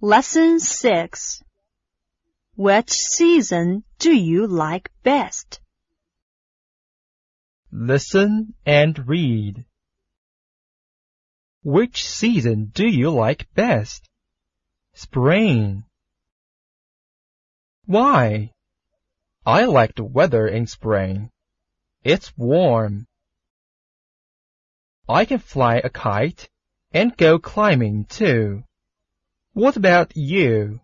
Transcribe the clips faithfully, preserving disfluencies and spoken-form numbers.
Lesson six. Which season do you like best? Listen and read. Which season do you like best? Spring. Why? I like the weather in spring. It's warm. I can fly a kite and go climbing too. What about you?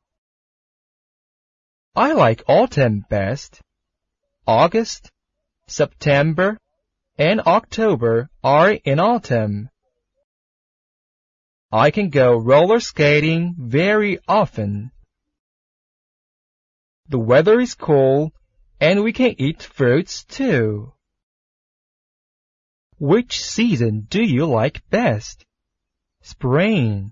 I like autumn best. August, September, and October are in autumn. I can go roller skating very often. The weather is cool and we can eat fruits too. Which season do you like best? Spring.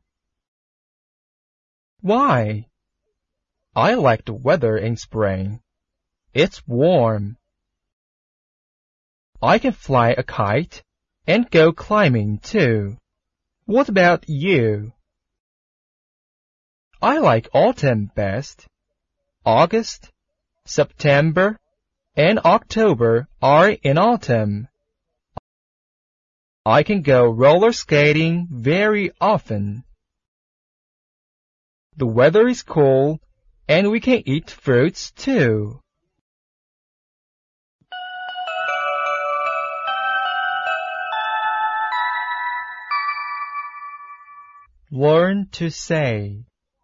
Why? I like the weather in spring. It's warm. I can fly a kite and go climbing too. What about you? I like autumn best. August, September, and October are in autumn. I can go roller skating very often. The weather is cool and we can eat fruits too. Learn to say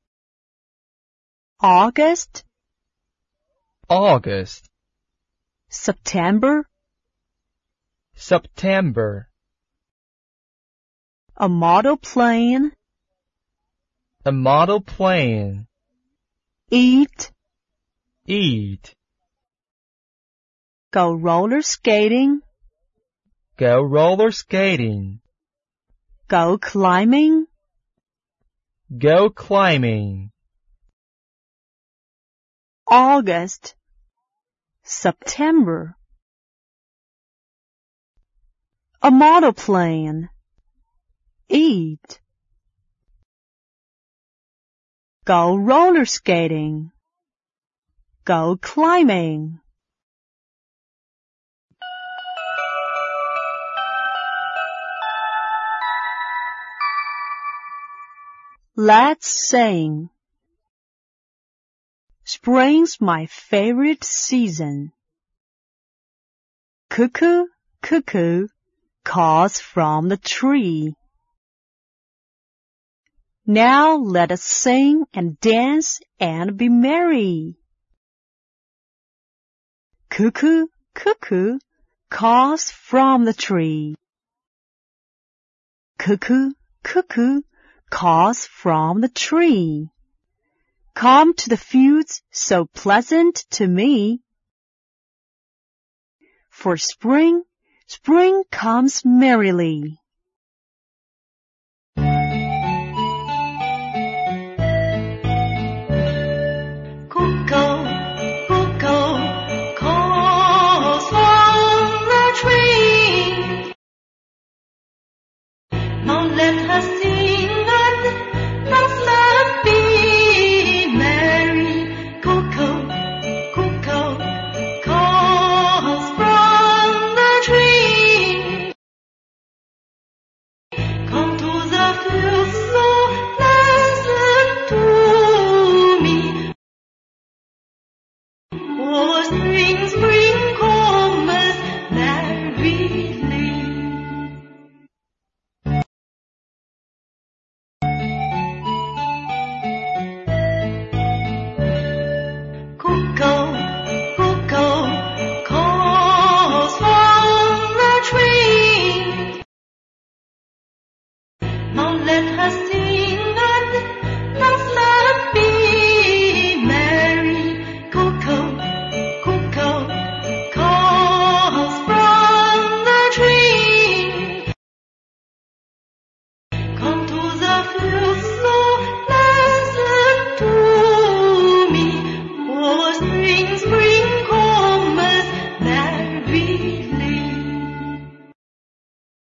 August, August, September, September, a model plane, a model plane, eat, eat, go roller skating, go roller skating, go climbing, go climbing. August, September, a model plane, eat, go roller skating, go climbing. Let's sing. Spring's my favorite season. Cuckoo, cuckoo, calls from the tree. Now let us sing and dance and be merry. Cuckoo, cuckoo, calls from the tree. Cuckoo, cuckoo, calls from the tree. Come to the fields so pleasant to me. For spring, spring comes merrily.